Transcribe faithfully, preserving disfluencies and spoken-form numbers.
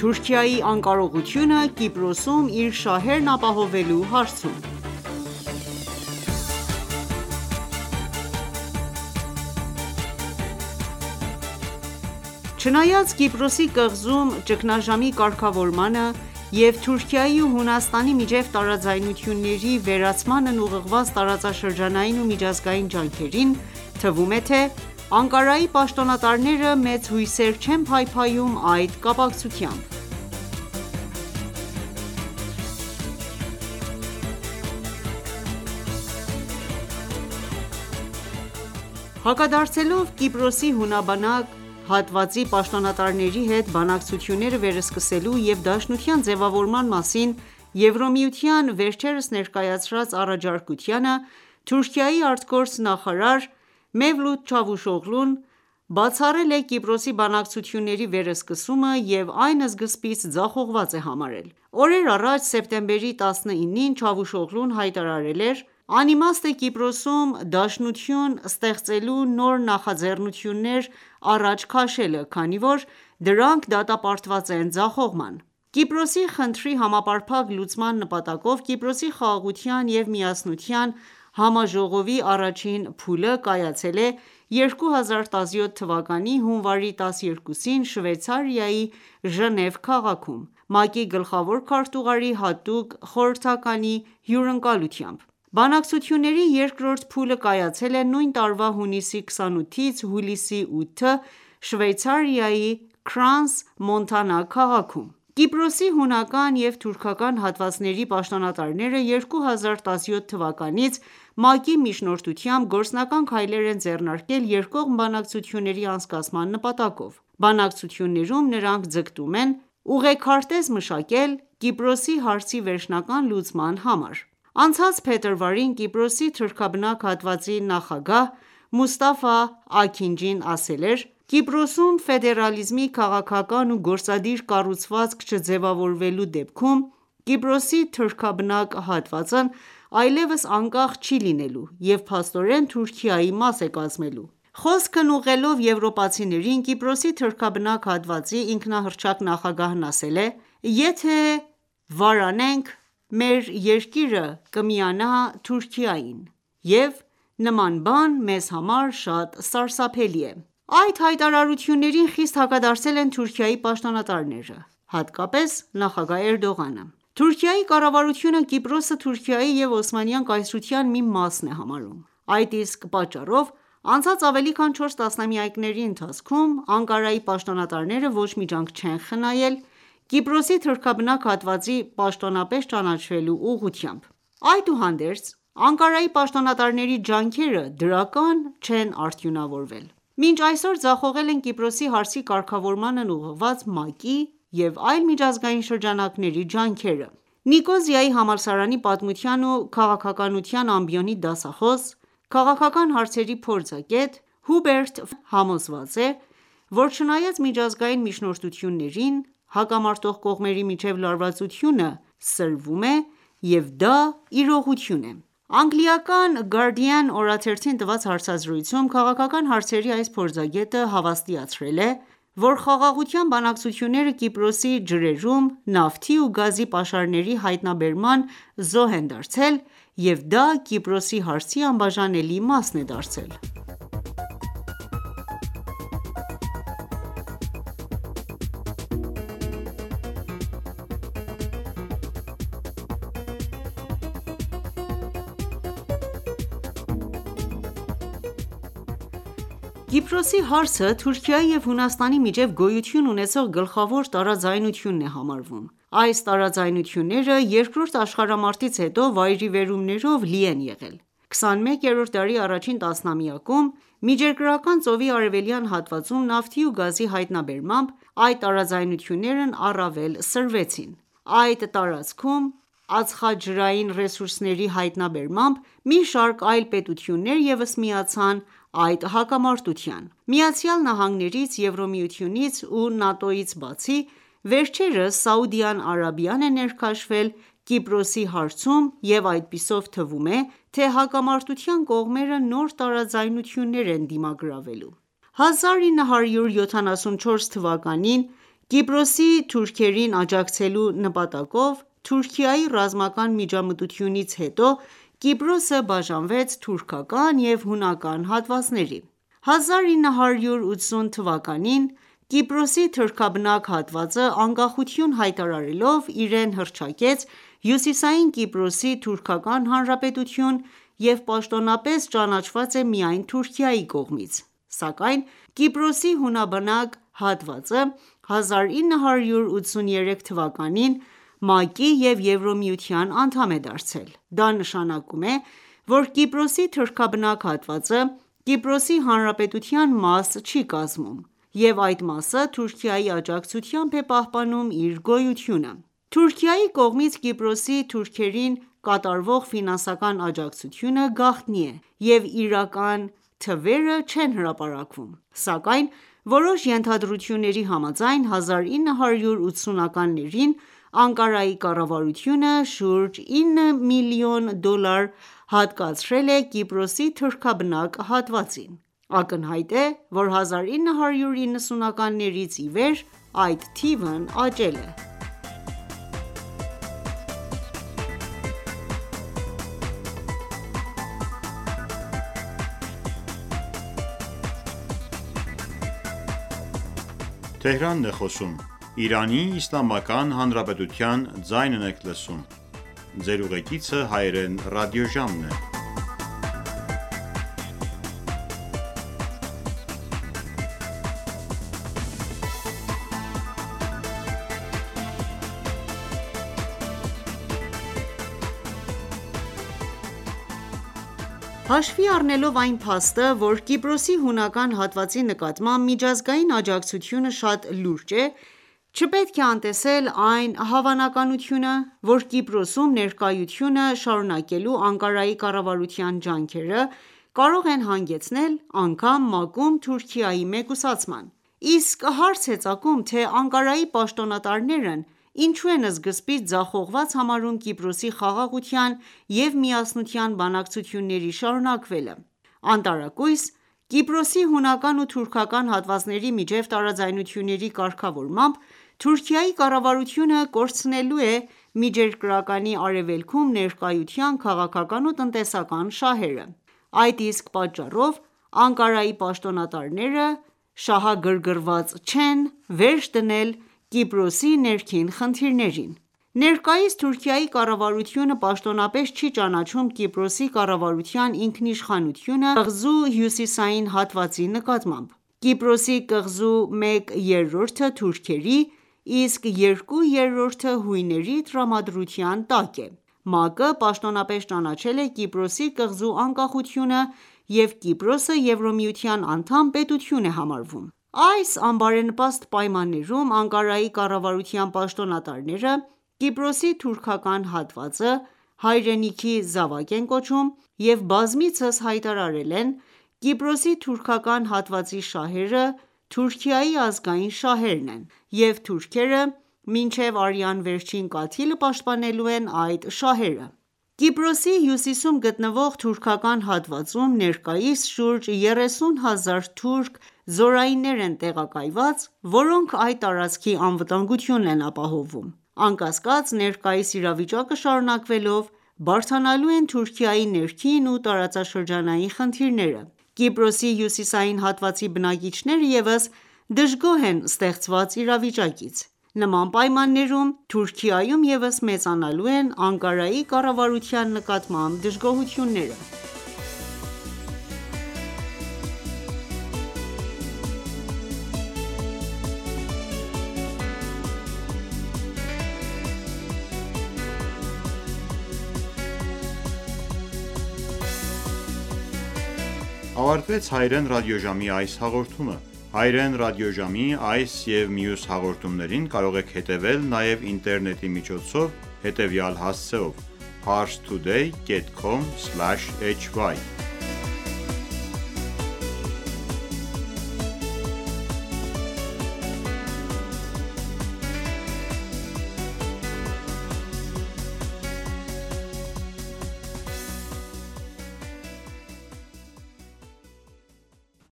Թուրքիայի անկարողությունը Կիպրոսում իր շահերն ապահովելու հարցում Չնայած Կիպրոսի կղզում ճգնաժամի կարգավորմանը և Թուրքիայի ու Հունաստանի միջև տարաձայնությունների վերացմանն ուղղված տարածաշրջանային ու միջազգային ջանքերին, թվում է թե Անկարայի պաշտոնատարները մեծ հույսեր չեն փայփայում այդ կապակցությամբ: Հակադարձելով Կիպրոսի հունաբնակ հատվածի պաշտոնատարների հետ բանակցությունները վերսկսելու և Դաշնության ձևավորման մասին Եվրամիության վերջերս ներկայացրած առաջարկությանը, Թուրքիայի ԱԳ նախարար Մևլութ Չավուշօղլուն բացառել է Կիպրոսի բանակցությունների վերսկսումը և այն սկզբից ձախողված է համարել: Օրեր առաջ, սեպտեմբերի տասնինին, Չավուշօղլուն հայտարարել էր.«Անիմաստ է Կիպրոսում դաշնություն ստեղծելու նոր նախաձեռնություններ առաջ քաշելը, քանի որ դրանք դատապարտված են ձախողման»: Կիպրոսի խնդրի համապարփակ լուծման նպատակով Կիպրոսի խաղաղության և միասնության համաժողովի առաջին փուլը կայացել է երկու հազար տասնյոթ թվականի հունվարի տասներկուսին Շվեյցարիայի Ժնև քաղաքում, ՄԱԿ-ի գլխավոր քարտուղարի հատուկ խորհրդականի հյուրընկալությամբ: Բանակցությունների երկրորդ փուլը կայացել է նույն տարվա հունիսի քսանութից հուլիսի ութը Շվեյցարիայի Քրանս-Մոնտանա քաղաքում: Կիպրոսի հունական և թուրքական հատվածների պաշտոնատարները երկու հազար տասնյոթ թվականից ՄԱԿ-ի միջնորդությամբ գործնական քայլեր են ձեռնարկել երկկողմ բանակցությունների անցկացման նպատակով: Բանակցություններում նրանք ձգտում են ուղեքարտեզ մշակել Կիպրոսի հարցի վերջնական լուծման համար: Անցած փետրվարին Կիպրոսի թուրքաբնակ հատվածի նախագահ Մուստաֆա Աքինջին ասել էր.«Կիպրոսում ֆեդերալիզմի քաղաքական ու գործադիր կառուցվածք չձևավորվելու դեպքում Կիպրոսի թուրքաբնակ հատվածն այլևս անկախ չի լինելու և փաստորեն Թուրքիայի մաս է կազմելու»: Խոսքն ուղղելով եվրոպացիներին, Կիպրոսի թուրքաբնակ հատվածի ինքնահռչակ նախագահն ասել է.«Եթե վարանենք, մեր երկիրը կմիանա Թուրքիային, և նման բան մեզ համար շատ սարսափելի է»: Այդ հայտարարություններին խիստ հակադարձել են Թուրքիայի պաշտոնատարները, հատկապես նախագահ Էրդողանը: Թուրքիայի կառավարությունը Կիպրոսը Թուրքիայի և Օսմանյան կայսրության մի մասն է համարում: Այդ իսկ պատճառով անցած ավելի քան չորս տասնամյակների ընթացքում Անկարայի պաշտոնատարները ոչ մի ջանք չեն խնայել Կիպրոսի թուրքաբնակ հատվածի պաշտոնապես ճանաչվելու ուղղությամբ: Այդուհանդերձ, Անկարայի պաշտոնատարների ջանքերը դրական չեն արդյունավորվել: Մինչ այսօր ձախողել են Կիպրոսի հարցի կարգավորմանն ուղղված ՄԱԿ-ի և այլ միջազգային շրջանակների ջանքերը: Նիկոզիայի համալսարանի պատմության ու քաղաքականության ամբիոնի դասախոս, քաղաքական հարցերի փորձագետ Հուբերտ համոզված է, որ չնայած միջազգային միջնորդություններին, հակամարտող կողմերի միջև լարվածությունը սրվում է և դա իրողություն է: Անգլիական Guardian օրաթերթին տված հարցազրույցում քաղաքական հարցերի այս փորձագետը հավաստիացրել է, որ խաղաղության բանակցությունները Կիպրոսի ջրերում նավթի ու գազի պաշարների հայտնաբերման զոհ են դարձել և դա Կիպրոսի հարցի անբաժանելի մաս է դարձել: Կիպրոսի հարցը Թուրքիայի և Հունաստանի միջև գոյություն ունեցող գլխավոր տարաձայնությունն է համարվում: Այս տարաձայնությունները երկրորդ աշխարհամարտից հետո վայրիվերումներով լի են եղել: քսանմեկերորդ դարի առաջին տասնամյակում Միջերկրական ծովի արևելյան հատվածում նավթի ու գազի հայտնաբերմամբ այդ տարաձայնություններն առավել սրվեցին: Այդ տարածքում ածխաջրային ռեսուրսների հայտնաբերմամբ մի շարք այլ պետություններ ևս միացան այդ հակամարտության: ԱՄՆ-ից, Եվրամիությունից ու ՆԱՏՕ-ից բացի, վերջերս Սաուդյան Արաբիան է ներքաշվել Կիպրոսի հարցում և այդպիսով թվում է, թե հակամարտության կողմերը նոր տարաձայնություններ են դիմագրավելու: հազար ինը հարյուր յոթանասունչորս թվականին Կիպրոսի թուրքերին աջակցելու նպատակով Թուրքիայի ռազմական միջամտությունից հետո Կիպրոսը բաժանվեց թուրքական և հունական հատվածների: հազար ինը հարյուր ութսուն թվականին Կիպրոսի թուրքաբնակ հատվածը անկախություն հայտարարելով իրեն հռչակեց Հյուսիսային Կիպրոսի թուրքական հանրապետություն և պաշտոնապես ճանաչված է միայն Թուրքիայի կողմից, սակայն Կիպրոսի հունաբնակ հատվածը հազար ինը հարյուր ութսուներեք թվականին ՄԱԿ-ի և Եվրամիության անդամ է դարձել: Դա նշանակում է, որ Կիպրոսի թուրքաբնակ հատվածը Կիպրոսի Հանրապետության մաս չի կազմում, և այդ մասը Թուրքիայի աջակցությամբ է պահպանում իր գոյությունը: Թուրքիայի կողմից Կիպրոսի թուրքերին կատարվող ֆինանսական աջակցությունը գաղտնի է և իրական թվերը չեն հրապարակվում, սակայն որոշ ենթադրությունների համաձայն հազար ինը հարյուր ութսունականներին Անկարայի կառավարությունը շուրջ ինը միլիոն դոլար հատկացրել է Կիպրոսի թուրքաբնակ հատվածին: Ակնհայտ է, որ հազար ինը հարյուր նվնասունականներից ի վեր այդ թիվն աճել է: Հաշվի առնելով այն փաստը, որ Կիպրոսի հունական հատվածի նկատմամբ միջազգային աջակցությունը շատ լուրջ է, չպետք է անտեսել այն հավանականությունը, որ Կիպրոսում ներկայությունը շարունակելու Անկարայի կառավարության ջանքերը կարող են հանգեցնել անգամ ՄԱԿ-ում Թուրքիայի մեկուսացման: Իսկ հարց է ծագում, թե Անկարայի պաշտոնատարներն ինչու են սկզբից ձախողված համարում Կիպրոսի խաղաղության և միասնության բանակցությունների շարունակվելը: Անտարակույս Կիպրոսի հունական ու թուրքական հատվածների միջև տարաձայնությունների կարգավորմամբ Թուրքիայի կառավարությունը կորցնելու է միջերկրականի արևելքում ներկայության քաղաքական ու տնտեսական շահերը: Այդ իսկ պատճառով Անկարայի պաշտոնատարները շահագրգռված չեն վերջ դնել Կիպրոսի ներքին խնդիրներին: Ներկայիս Թուրքիայի կառավարությունը պաշտոնապես չի ճանաչում Կիպրոսի կառավարության ինքնիշխանությունը կղզու հյուսիսային հատվածի նկատմամբ: Կիպրոսի կղզու մեկ երրորդը թուրքերի, իսկ երկու երրորդը հույների տրամադրության տակ է: ՄԱԿ-ը պաշտոնապես ճանաչել է Կիպրոսի կղզու անկախությունը և Կիպրոսը Եվրամիության անդամ պետություն է համարվում: Այս անբարենպաստ պայմաններում Անկարայի կառավարության պաշտոնատարները Կիպրոսի թուրքական հատվածը հայրենիքի զավակ են կոչում և բազմիցս հայտարարել են Կիպրոսի թուրքական հատվածի շահերը Թուրքիայի ազգային շահերն են և թուրքերը մինչև արյան վերջին կաթիլը պաշտպանելու են այդ շահերը: Կիպրոսի հյուսիսում գտնվող թուրքական հատվածում ներկայիս շուրջ երեսուն հազար թուրք զորայիններ են տեղակայված, որոնք այդ տարածքի անվտանգությունն են ապահովում: Անկասկած, ներկայիս իրավիճակը շարունակվելով բարդանալու են Թուրքիայի ներքին ու տարածաշրջանային խնդիրները: Կիպրոսի հյուսիսային հատվածի բնակիչները ևս դժգոհ են ստեղծված իրավիճակից: Նման պայմաններում Թուրքիայում ևս մեծանալու են Անկարայի կառավարության նկատմամբ դժգոհությունները: Ավարտվեց Հայրեն ռադիոժամի այս հաղորդումը: Հայրեն ռադիոժամի այս և մյուս հաղորդումներին կարող եք հետևել նաև ինտերնետի միջոցով հետևյալ հասցեով՝ parstoday.com/hy